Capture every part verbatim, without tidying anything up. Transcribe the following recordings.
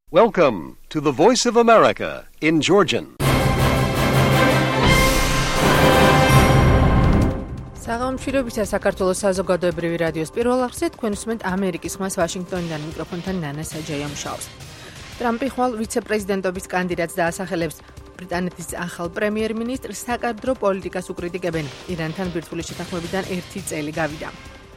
Welcome to the Voice of America in Georgian. საღამოშილობისა საქართველოს საზოგადოებრივი რადიოს პირველ აღზე თქვენ უსმენთ ამერიკის ხმას ვაშინგტონიდან მიკროფონთან ნანა საჯაია მუშაობს. ტრამპი ხვალ ვიცე-პრეზიდენტობის კანდიდატს დაასახელებს. ბრიტანეთის ახალ პრემიერ-მინისტრს საკადრო პოლიტიკას უკრიტიკებენ. ირანთან ბირთვული შეთანხმებიდან ერთი წელი გავიდა.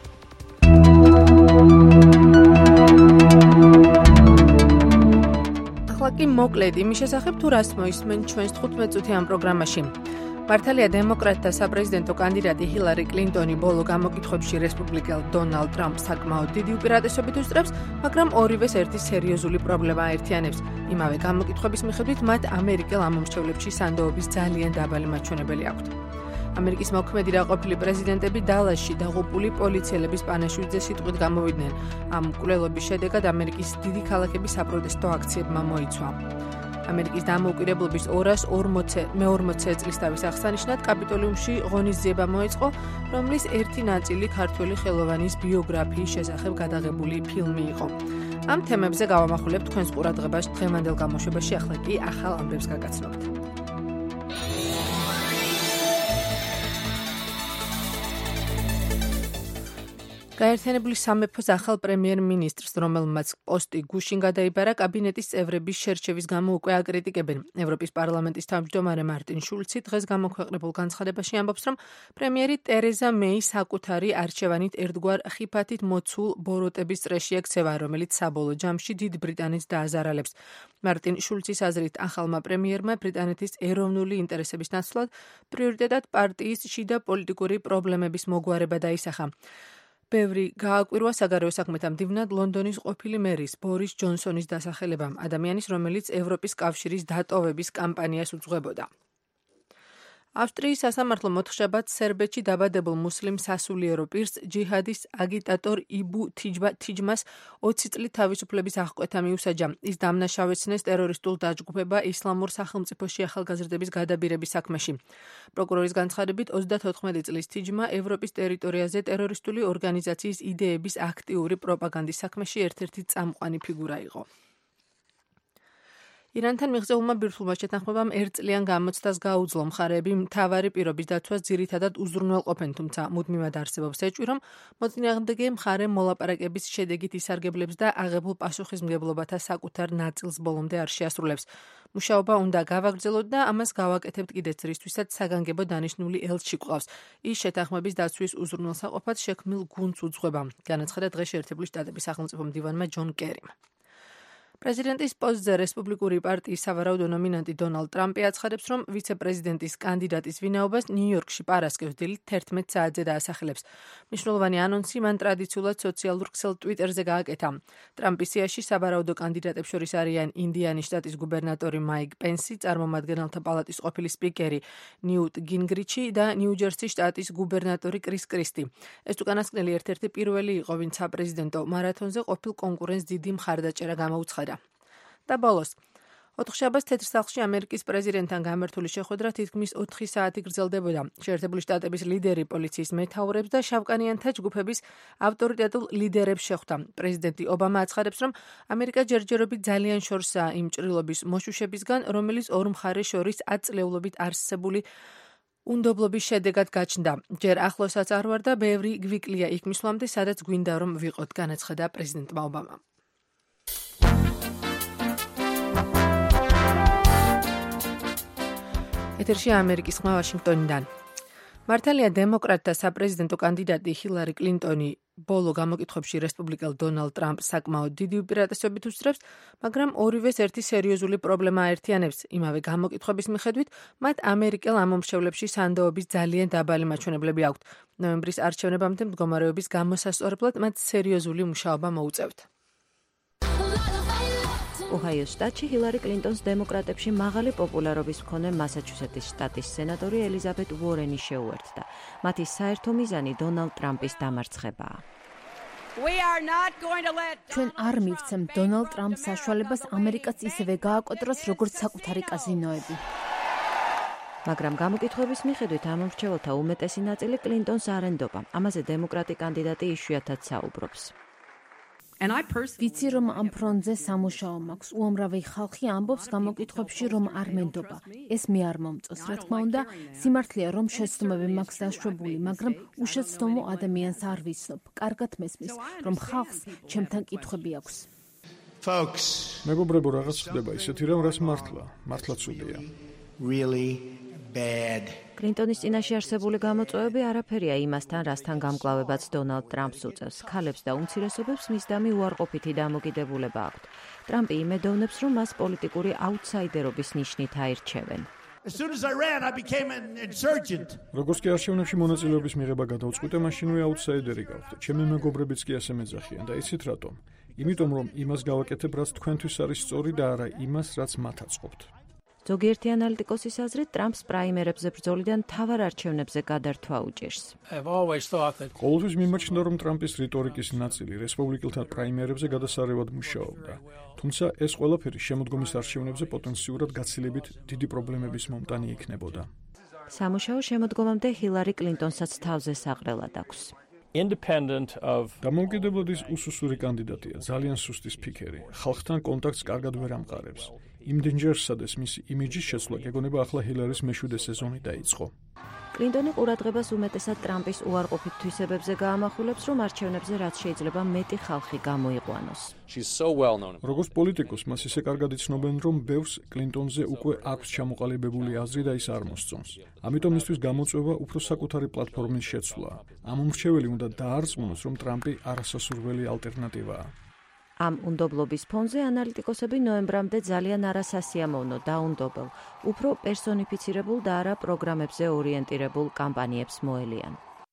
ახლა კი მოკლედ იმის შესახებ თუ რას მოისმენ ჩვენს თხუთმეტ წუთიან პროგრამაში. მართალია დემოკრატთა საპრეზიდენტო კანდიდატი ჰილარი კლინტონი ბოლო გამოკითხვებში რესპუბლიკელ დონალდ ტრამპს საკმაოდ დიდი უპირატესობით უსწრებს, მაგრამ ორივეს ერთი სერიოზული პრობლემა აერთიანებს. იმავე გამოკითხვების მიხედვით მათ ამერიკელ ამომრჩევლებში სანდოობის ძალიან დაბალი მაჩვენებელი აქვთ. ამერიკის მოქმედი და ყოფილი პრეზიდენტები დალასში დაღუპული პოლიციელების პანაშვიდზე სიტყვით გამოვიდნენ. ამ მკვლელობის შედეგად ამერიკის დიდი ქალაქების საპროტესტო აქციებმა მოიცვა. ამერიკის დამოუკიდებლობის ორას მეორმოცე წლის თავის აღსანიშნად კაპიტოლიუმში ღონისძიება მოეწყო, რომლის ერთი ნაწილი ქართველი ხელოვანის ბიოგრაფიის შესახებ გადაღებული ფილმი იყო. ამ თემებზე გავამახვილებთ თქვენს ყურადღებას დღევანდელ გამოშვებაში, ახლა კი ახალ ამბებს გაგაცნობთ. გაერთიანებული სამეფოს ახალ პრემიერ-მინისტრს, რომელმაც პოსტი გუშინ გადაიბარა, კაბინეტის წევრების შერჩევის გამო უკვე აკრიტიკებენ. ევროპის პარლამენტის თავმჯდომარე მარტინ შულცი დღეს გამოქვეყნებულ განცხადებაში ამბობს, რომ პრემიერი ტერეზა მეი საკუთარი არჩევანით ერთგვარ ხიფათით მოცულ ბოროტების წრეში ექცევა, რომელიც საბოლოო ჯამში დიდ ბრიტანეთს დააზარალებს. მარტინ შულცის აზრით, ახალმა პრემიერმა ბრიტანეთის ეროვნული ინტერესების ნაცვლად პრიორიტეტად პარტიის შიდა პოლიტიკური პრობლემების მოგვარება დაისახა. ბევრი გააკვირვა საგარეო საქმეთა მდივნად ლონდონის ყოფილი მერის ბორის ჯონსონის დასახელებამ, ადამიანის, რომელიც ევროპის კავშირის დატოვების კამპანიას უძღვებოდა. ავსტრიის სასამართლო მოთხრობად სერბეთში დაბადებულ მუსლიმ სასულიერო პირს ჯიჰადის აგიტატორ იბუ თიჯმას ოცი წლით თავისუფლების აღკვეთა მიუსაჯა. ის დამნაშავეცნეს ტერორისტულ დაჯგუფება ისლამურ სახელმწიფოში ახალგაზრდების გადაბირების საქმეში. პროკურორის განცხადებით, ოცდათოთხმეტი წლის თიჯმა ევროპის ტერიტორიაზე ტერორისტული ორგანიზაციის იდეების აქტიური პროპაგანდის საქმეში ერთ-ერთი წამყვანი ფიგურა იყო. ირანთან მიღწეულმა ბირთვულმა შეთანხმებამ ერთ წლიან გამოცდას გაუძლო. მხარეები მთავარი პირობის დაცვას ძირითადად უზრუნველყოფენ, თუმცა მუდმივად არსებობს ეჭვი, რომ მოწინააღმდეგე მხარე მოლაპარაკების შედეგით ისარგებლებს და აღებულ პასუხისმგებლობათა საკუთარ ნაწილს ბოლომდე არ შეასრულებს. მუშაობა უნდა გავაგრძელოთ და ამას გავაკეთებთ კიდეც, რისთვისაც საგანგებო დანიშნული ელჩი გვყავს. ის შეთანხმების დაცვის უზრუნველსაყოფად შექმნილ გუნდს უძღვება, განაცხადა დღეს შეერთებული შტატების სახელმწიფო მდივანმა ჯონ კერიმ. პრეზიდენტის პოსტზე რესპუბლიკური პარტიის სავარაუდო ნომინანტი დონალდ ტრამპი აცხადებს, რომ ვიცე-პრეზიდენტის კანდიდატის ვინაობას ნიუ-იორკში პარასკევს დილით თერთმეტ საათზე დაასახელებს. მნიშვნელოვანი ანონსი მან ტრადიციულად სოციალურ ქსელ ტვიტერზე გააკეთა. ტრამპის სიაში სავარაუდო კანდიდატებს შორის არიან ინდიანის შტატის გუბერნატორი მაიკ პენსი, წარმომადგენელთა პალატის ყოფილი სპიკერი ნიუტ გინგრიჩი და ნიუ-ჯერსის შტატის გუბერნატორი კრის კრისტი. ეს უკანასკნელი ერთ-ერთი პირველი იყო, ვინც საპრეზიდენტო მარათონზე ყოფილ კონკურენტს დიდი მხარდაჭერა გამოუცხადა. და ბოლოს, ოთხშაბათს თეთრ სახლში ამერიკის პრეზიდენტთან გამართული შეხვედრა თითქმის ოთხი საათი გრძელდებოდა. შეერთებული შტატების ლიდერი პოლიციის მეთაურებს და შავკანიანთა ჯგუფების ავტორიტეტულ ლიდერებს შეხვდა. პრეზიდენტი ობამა აცხადებს, რომ ამერიკა ჯერჯერობით ძალიან შორსაა იმ ჭრილობის მოშუშებისგან, რომელიც ორ მხარეს შორის ათწლეულობით არსებული უნდობლობის შედეგად გაჩნდა. ჯერ ახლოსაც არ ვარ და ბევრი გვიკლია იქ მისვლამდე, სადაც გვინდა რომ ვიყოთ, განაცხადა პრეზიდენტმა ობამამ. ეთერში ამერიკის ხმა ვაშინგტონიდან. მართალია დემოკრატთა საპრეზიდენტო კანდიდატი ჰილარი კლინტონი ბოლო გამოკითხვებში რესპუბლიკელ დონალდ ტრამპს საკმაოდ დიდი უპირატესობით უსწრებს, მაგრამ ორივეს ერთი სერიოზული პრობლემა აერთიანებს. იმავე გამოკითხვების მიხედვით, მათ ამერიკელ ამომრჩევლებში სანდოობის ძალიან დაბალი მაჩვენებლები აქვთ. ნოემბრის არჩევნებამდე მდგომარეობის გამოსასწორებლად მათ სერიოზული მუშაობა მოუწევთ. ოჰაიოს შტატში ჰილარი კლინტონს დემოკრატებში მაღალი პოპულარობის მქონე მასაჩუსეტის შტატის სენატორი ელიზაბეთ უორენი შეუერთდა. მათი საერთო მიზანი დონალდ ტრამპის დამარცხებაა. ჩვენ არ მივცემ დონალდ ტრამპს საშუალებას ამერიკაც ისევე გააკოტროს, როგორც საკუთარი კაზინოები. მაგრამ გამოკითხვების მიხედვით ამომრჩეველთა უმეტესი ნაწილი კლინტონს არ ენდობა. ამაზე დემოკრატი კანდიდატი იშვიათად საუბრობს. And I personally ვიცი რომ ამ ფრონტზე სამუშაო მაქვს. უამრავი ხალხი ამბობს გამოკითხვებში რომ არ მენდობა. ეს მე არ მომწონს. რა თქმა უნდა, სიმართლეა რომ შეცდომები მაქვს დაშვებული, მაგრამ უშეცდომო ადამიანს არ ვიცნობ. კარგად მესმის, რომ ხალხს ჩემთან კითხვები აქვს. Folks, მეგობრებო, რაღაც ხდება ისეთი რომ რაც მართლა, მართლა ცუდია. Really bad. კლინტონის წინაშე არსებული გამოწვევები არაფერია იმასთან, რასთან გამკლავებაც დონალდ ტრამპს უწევს. ქალებს და უმცირესობებს მისდამი უარყოფითი დამოკიდებულება აქვთ. ტრამპი იმედოვნებს, რომ მას პოლიტიკური აუთსაიდერობის ნიშნით აირჩევენ. As soon as I ran, I became an insurgent. როგორც კი არჩევნებში მონაწილეობის მიღება გადავწყვიტე, მაშინვე აუთსაიდერი გავხდე. ჩემი მეგობრებიც კი ასე მეძახიან და იცით რატომ? იმიტომ რომ იმას გავაკეთებ, რაც თქვენთვის არის სწორი და არა იმას, რაც მათ აწყობთ. ზოგიერთი ანალიტიკოსის აზრით, ტრამპს პრაიმერებზე ბრძოლიდან მთავარ არჩევნებზე გადართვა უჭირს. ყოველთვის მიმაჩნდა, რომ ტრამპის რიტორიკის ნაწილი რესპუბლიკელთა პრაიმერებზე გადასარევად მუშაობდა. თუმცა ეს ყველაფერი შემოდგომის არჩევნებზე პოტენციურად გაცილებით დიდი პრობლემების მომტანი იქნებოდა. სამუშაო შემოდგომამდე ჰილარი კლინტონსაც თავზე საყრელად აქვს. Independent of დამოუკიდებლად ის უსუსური კანდიდატია, ძალიან სუსტის ფიქერი, ხალხთან კონტაქტს კარგად ვერ ამყარებს. იმდენჯერ სადეს მისი იმიჯის შეცვლა გეგონება ახლა ჰილარის მეშვიდე სეზონი დაიწყო. კლინტონი ყურადღებას უმეტესად ტრამპის უარყოფით თვისებებზე გაამახვილებს, რომ არჩევნებზე რაც შეიძლება მეტი ხალხი გამოიყვანოს. she's so well known. როგორც პოლიტიკოს მას ისე კარგად იცნობენ, რომ ბევრს კლინტონზე უკვე აქვს ჩამოყალიბებული აზრი და ის არ მოსწონს. ამიტომ მისთვის გამოწვევა უფრო საკუთარი პლატფორმის შეცვლა. ამ უმრჩეველი უნდა დაარწმუნოს, რომ ტრამპი არასასურველი ალტერნატივაა. ამ უნდობლობის ფონზე ანალიტიკოსები ნოემბრამდე ძალიან არასასიამოვნო დაუნდობელ, უფრო პერსონიფიცირებულ და არა პროგრამებზე ორიენტირებულ კამპანიებს მოელიან.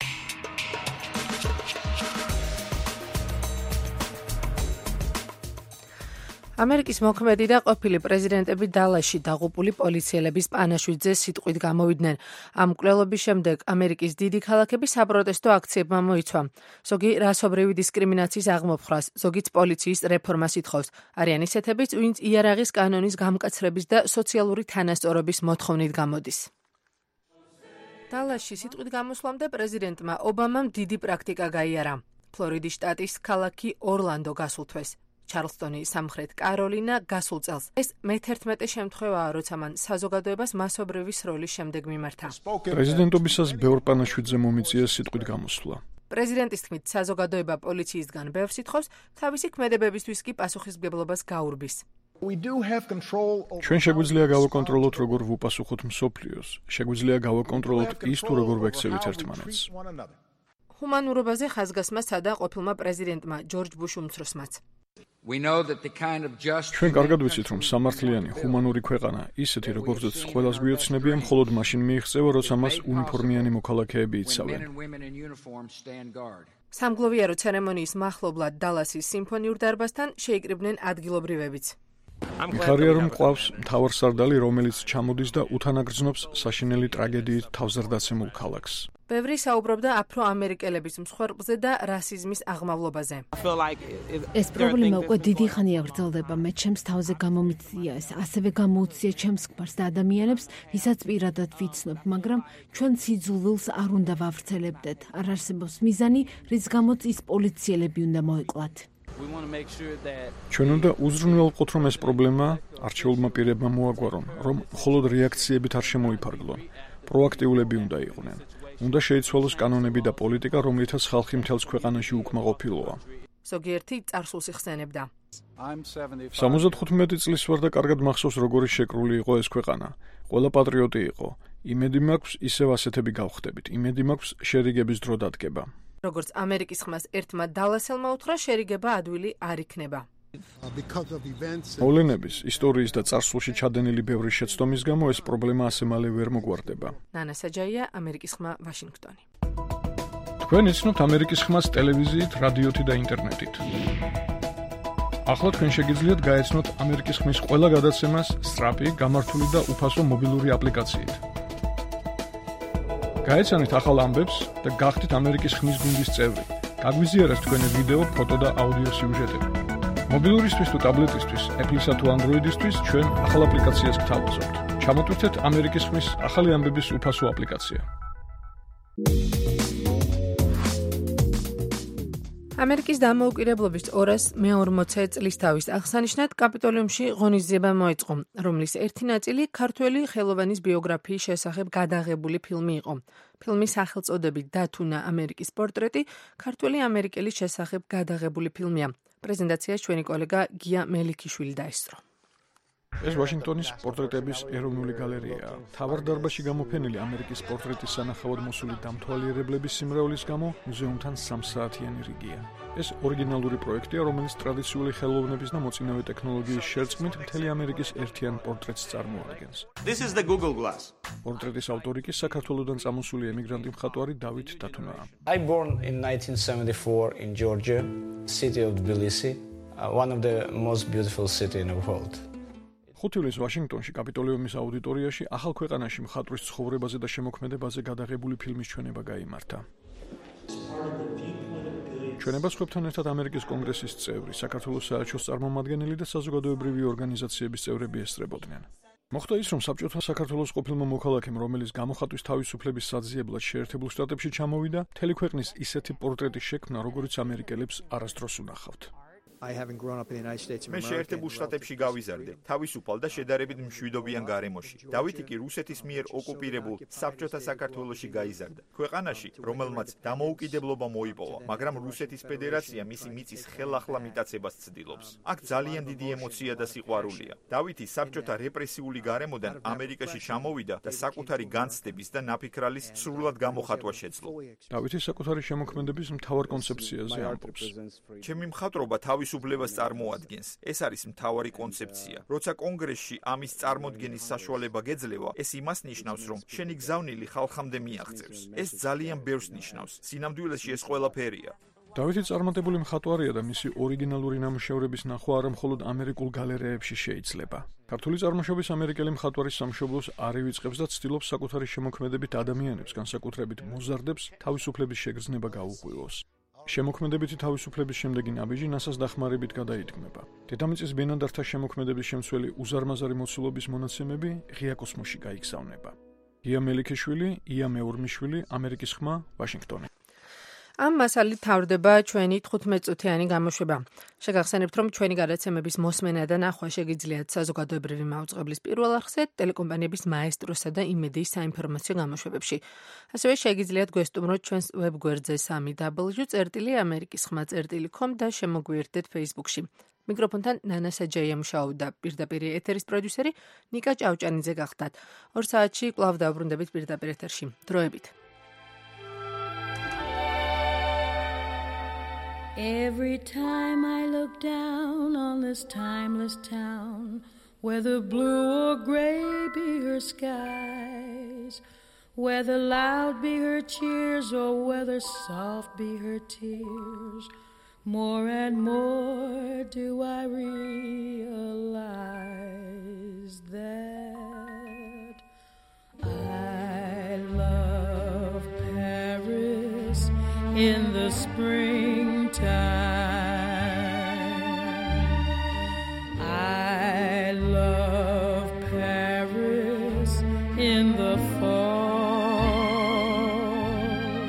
ამერიკის მოქმედი და ყოფილი პრეზიდენტები დალასში დაღუპული პოლიციელების პანაშვიდზე სიტყვით გამოვიდნენ. ამ მკვლელობის შემდეგ ამერიკის დიდი ქალაქები საპროტესტო აქციებმა მოიცვა. ზოგი რასობრივი დისკრიმინაციის აღმოფხრას, ზოგიც პოლიციის რეფორმას ითხოვს. არიან ისეთებიც, ვინც იარაღის კანონის გამკაცრების და სოციალური თანასწორობის მოთხოვნით გამოდის. დალასში სიტყვით გამოსვლამდე პრეზიდენტმა ობამამ დიდი პრაქტიკა გაიარა. ფლორიდის შტატის ქალაქი ორლანდო გასულ თვეს. ჩარლსტონი სამხრეთ კაროლინა გასულ წელს. ეს მეთერთმეტე შემთხვევაა, როცა მან საზოგადოებას მასობრივი სროლის შემდეგ მიმართა. პრეზიდენტობისას ბევრ პანაშვიდზე მომიწია სიტყვით გამოსვლა. პრეზიდენტის თქმით, საზოგადოება პოლიციისგან ბევრს ითხოვს, თავისი ქმედებებისთვის კი პასუხისმგებლობას გაურბის. ჩვენ შეგვიძლია გავაკონტროლოთ, როგორ ვუპასუხოთ მსოფლიოს. შეგვიძლია გავაკონტროლოთ ის, თუ როგორ ვექცევით ერთმანეთს. ჰუმანურობაზე ხაზგასმა სცადა ყოფილმა პრეზიდენტმა ჯორჯ ბუშ უმცროსმაც. ჩვენ კარგად ვიცით, რომ სამართლიანი, ჰუმანური ქვეყანა, ისეთი როგორცაც ყველას გვიოცნებია, მხოლოდ მაშინ მიიღწევა, როცა მას უნიფორმიანი მოქალაქეები იცავენ. სამგლოვიარო ცერემონიის მახლობლად დალასის სიმფონიურ დარბაზთან შეიკრიბნენ ადგილობრივებიც. მიხარია, რომ ყავს მთავარსარდალი, რომელიც ჩამოდის და უთანაგრძნობს საშინელი ტრაგედიით თავზარდაცემულ ქალაქს. ბევრი საუბრობდა აფრო-ამერიკელების მსხვერპლზე და რასიზმის აღმავლობაზე. ეს პრობლემა უკვე დიდი ხანია გრძელდება. მე ჩემს თავზე გამომიწია ეს, ასევე გამოუცია ჩემს ქმარს და ადამიანებს, ვისაც პირადად ვიცნობ, მაგრამ ჩვენ სიძულვილს არ უნდა ვავრცელებდეთ. არ არსებობს მიზანი, რის გამოც ის პოლიციელები უნდა მოიკლათ. ჩვენ უნდა უზრუნველყოთ, რომ ეს პრობლემა არჩეულმა პირებმა მოაგვარონ, რომ მხოლოდ რეაქციებით არ შემოიფარგლონ. პროაქტიულები უნდა იყვნენ. უნდა შეიცვალოს კანონები და პოლიტიკა, რომლითაც ხალხი მთელს ქვეყანაში უკმაყოფილოა. ზოგიერთი წარსულს იხსენებდა. სამოცდახუთმეტი წლის ვარ და კარგად მახსოვს, როგორი შეკრული იყო ეს ქვეყანა. ყველა პატრიოტი იყო. იმედი მაქვს, ისევ ასეთები გავხდებით. იმედი მაქვს, შერიგების დრო დადგება. როგორც ამერიკის ხმას ერთმა დალასელმა უთხრა, შერიგება ადვილი არ იქნება. მოვლენების, ისტორიის და წარსულში ჩადენილი ბევრი შეცდომის გამო ეს პრობლემა ასე მალე ვერ მოგვარდება. ნანა საჯაია, ამერიკის ხმა, ვაშინგტონი. თქვენ იცნობთ ამერიკის ხმას ტელევიზიით, რადიოთი და ინტერნეტით. ახლა თქვენ შეგიძლიათ გაეცნოთ ამერიკის ხმის ყველა გადაცემას სწრაფი, გამართული და უფასო მობილური აპლიკაციით. გაეცანით ახალ ამბებს და გახდით ამერიკის ხმის გუნდის წევრი. გაგვიზიარეთ თქვენი ვიდეო, ფოტო და აუდიო სიუჟეტები. მობილურისთვის თუ ტაბლეტისთვის, Apple-ისა თუ Android-ისთვის ჩვენ ახალ აპლიკაციას გთავაზობთ. ჩამოტვირთეთ ამერიკის ხმის ახალი ამბების უფასო აპლიკაცია. ამერიკის დამოუკიდებლობის ორას მეორმოცე წლის თავის აღსანიშნად კაპიტოლიუმში ღონისძიება მოეწყო, რომლის ერთი ნაწილი ქართველი ხელოვანის ბიოგრაფიის შესახებ გადაღებული ფილმი იყო. ფილმის სახელწოდებით დათუნა ამერიკის პორტრეტი ქართველი ამერიკელის შესახებ გადაღებული ფილმია. პრეზენტაციას ჩვენი კოლეგა გია მელიქიშვილი დაესწრო. ეს ვაშინგტონის პორტრეტების ეროვნული გალერეაა. მთავარ დარბაზში გამოფენილი ამერიკის პორტრეტის სანახავად მოსული დამთვალიერებლების სიმრავლის გამო მუზეუმთან სამსაათიანი რიგია. ეს ორიგინალური პროექტია, რომელიც ტრადიციული ხელოვნების და მოწინავე ტექნოლოგიის შერწყმით მთელი ამერიკის ერთიან პორტრეტს წარმოადგენს. This is the Google Glass. პორტრეტის ავტორი კი საქართველოდან წამოსული ემიგრანტი მხატვარი დავით დათუნაა. I born in nineteen seventy-four in Georgia, city of Tbilisi, uh, one of the most beautiful city in the world. ხუთივლის ვაშინგტონში კაპიტოლიუმის აუდიტორიაში ახალ ქვეყანაში მხატვრის ცხოვრებაზე და შემოქმედებაზე გადაღებული ფილმის ჩვენება გაიმართა. ჩვენებას ხვდებთან ერთად ამერიკის კონგრესის წევრი, საქართველოს საელჩოს წარმომადგენელი და საზოგადოებრივი ორგანიზაციების წევრები ესწრებოდნენ. მოხდა ის, რომ საბჭოთა საქართველოს ყოფილმა მოქალაქემ, რომელიც გამოხატვის თავისუფლების საძიებლად შეერთებულ შტატებში ჩამოვიდა, მთელი ქვეყნის ისეთი პორტრეტის შექმნა, როგორც ამერიკელებს არასდროს უნახავთ. მე შეერთებულ შტატებში გავიზარდე, თავისუფალ და შედარებით მშვიდობიან გარემოში. დავითი კი რუსეთის მიერ ოკუპირებულ საბჭოთა საქართველოში გაიზარდა. ქვეყანაში, რომელმაც დამოუკიდებლობა მოიპოვა, მაგრამ რუსეთის ფედერაცია მისი მიწის ხელახლა მიტაცებას ცდილობს. აქ ძალიან დიდი ემოცია და სიყვარულია. დავითი საბჭოთა რეპრესიული გარემოდან ამერიკაში ჩამოვიდა და საკუთარი განცდების და ნაფიქრალის სრულად გამოხატვა შეძლო. დავითი საკუთარი შემოქმედების მთავარ კონცეფციაზე ამბობს. ჩემი მხატვრობა თავისუფლებას წარმოადგენს. ეს არის მთავარი კონცეფცია. როცა კონგრესში ამის წარმოდგენის საშუალება გეძლევა, ეს იმას ნიშნავს, რომ შენი გზავნილი ხალხამდე მიაღწევს. ეს ძალიან ბევრს ნიშნავს. სინამდვილეში ეს ყველაფერია. დავითი წარმატებული მხატვარია და მისი ორიგინალური ნამუშევრების ნახვა არა მხოლოდ ამერიკულ გალერეებში შეიძლება. ქართული წარმოშობის ამერიკელი მხატვარის სამშობლოს არ ივიწყებს და ცდილობს საკუთარი შემოქმედებით ადამიანებს, განსაკუთრებით მოზარდებს, თავისუფლების შეგრძნება გაუღვივოს. შემოქმედებითი თავისუფლების შემდეგი ნაბიჯი ნასას დახმარებით გადაიდგმება. დედამიწის ბენადართა შემოქმედების შემცველი უზარმაზარი მოცულობის მონაცემები ღია კოსმოსში გაიგზავნება. გია მელიქიშვილი, ია მეორმიშვილი, ამერიკის ხმა, ვაშინგტონი. ამ მასალით თავდება ჩვენი თხუთმეტწუთიანი გამოშვება. შეგახსენებთ, რომ ჩვენი გადაცემების მოსმენა და ნახვა შეგიძლიათ საზოგადოებრივი მაუწყებლის პირველ არხზე, ტელეკომპანიების მაესტროსა და იმედიის საინფორმაციო გამოშვებებში. ასევე შეგიძლიათ გვესტუმროთ ჩვენს ვებგვერდზე სამი დაბლიუ წერტილი ამერიკის ხმა წერტილი კომ და შემოგვიერთდეთ Facebook-ში. მიკროფონთან ნანა საჯაია მუშაობდა, პირდაპირ ეთერის პროდიუსერი ნიკა ჭავჭანიძე გახდათ. ორ საათში კვლავ დავბრუნდებით პირდაპირ ეთერში. დროებით. Every time I look down on this timeless town, whether blue or gray be her skies, whether loud be her cheers or whether soft be her tears, more and more do I realize that I love Paris in the springtime. I love Paris in the fall.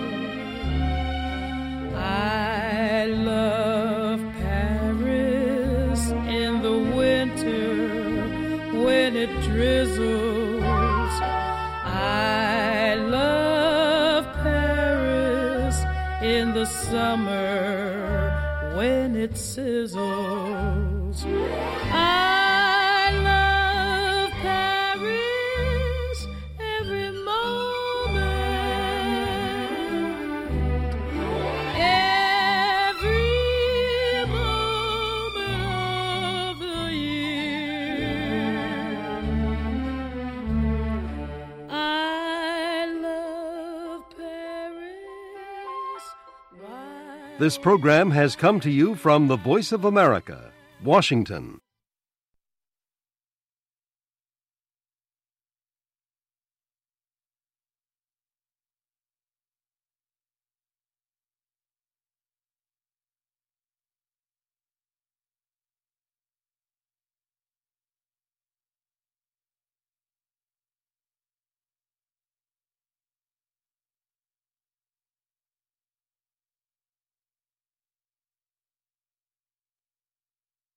I love Paris in the winter when it drizzles. I love Paris in the summer when it sizzles. I love Paris every moment, every moment of the year. I love Paris. This program has come to you from the Voice of America, Washington.